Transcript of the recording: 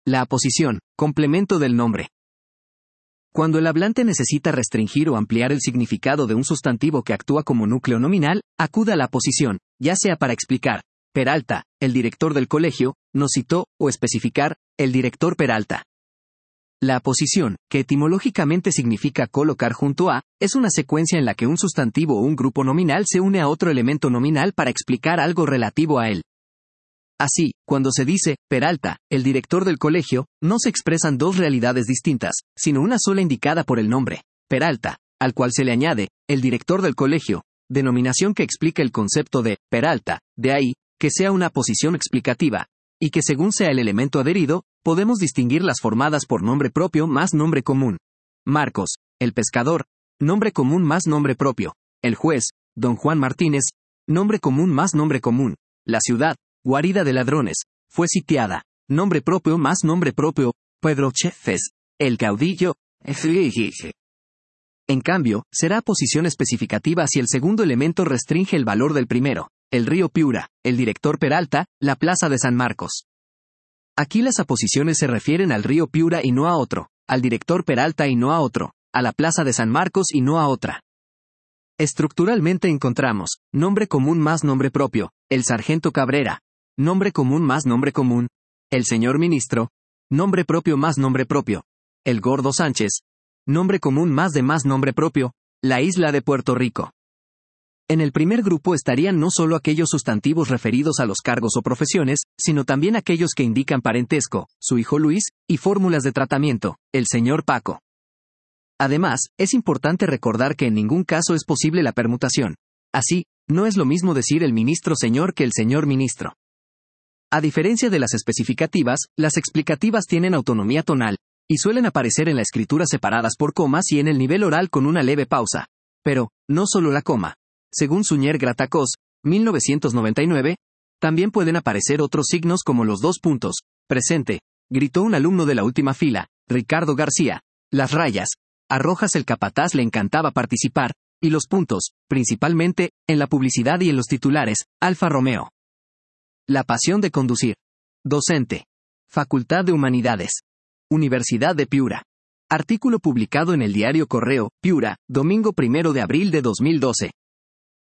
La aposición, complemento del nombre. Cuando el hablante necesita restringir o ampliar el significado de un sustantivo que actúa como núcleo nominal, acude a la aposición, ya sea para explicar, Peralta, el director del colegio, nos citó, o especificar, el director Peralta. La aposición, que etimológicamente significa colocar junto a, es una secuencia en la que un sustantivo o un grupo nominal se une a otro elemento nominal para explicar algo relativo a él. Así, cuando se dice, Peralta, el director del colegio, no se expresan dos realidades distintas, sino una sola indicada por el nombre, Peralta, al cual se le añade, el director del colegio, denominación que explica el concepto de Peralta, de ahí, que sea una aposición explicativa, y que según sea el elemento adherido, podemos distinguir las formadas por nombre propio más nombre común. Marcos, el pescador, nombre común más nombre propio. El juez, don Juan Martínez, nombre común más nombre común. La ciudad, guarida de ladrones, fue sitiada, nombre propio más nombre propio. Pedro Chefes, el caudillo. En cambio, será aposición especificativa si el segundo elemento restringe el valor del primero. El río Piura, el director Peralta, la plaza de San Marcos. Aquí las aposiciones se refieren al río Piura y no a otro, al director Peralta y no a otro, a la plaza de San Marcos y no a otra. Estructuralmente encontramos, nombre común más nombre propio, el sargento Cabrera, nombre común más nombre común, el señor ministro, nombre propio más nombre propio, el gordo Sánchez, nombre común más nombre propio, la isla de Puerto Rico. En el primer grupo estarían no solo aquellos sustantivos referidos a los cargos o profesiones, sino también aquellos que indican parentesco, su hijo Luis, y fórmulas de tratamiento, el señor Paco. Además, es importante recordar que en ningún caso es posible la permutación. Así, no es lo mismo decir el ministro señor que el señor ministro. A diferencia de las especificativas, las explicativas tienen autonomía tonal, y suelen aparecer en la escritura separadas por comas y en el nivel oral con una leve pausa. Pero, no solo la coma. Según Suñer Gratacós, 1999, también pueden aparecer otros signos como los dos puntos, presente, gritó un alumno de la última fila, Ricardo García, las rayas, a Rojas el capataz le encantaba participar, y los puntos, principalmente, en la publicidad y en los titulares, Alfa Romeo. La pasión de conducir. Docente. Facultad de Humanidades. Universidad de Piura. Artículo publicado en el diario Correo, Piura, domingo 1 de abril de 2012.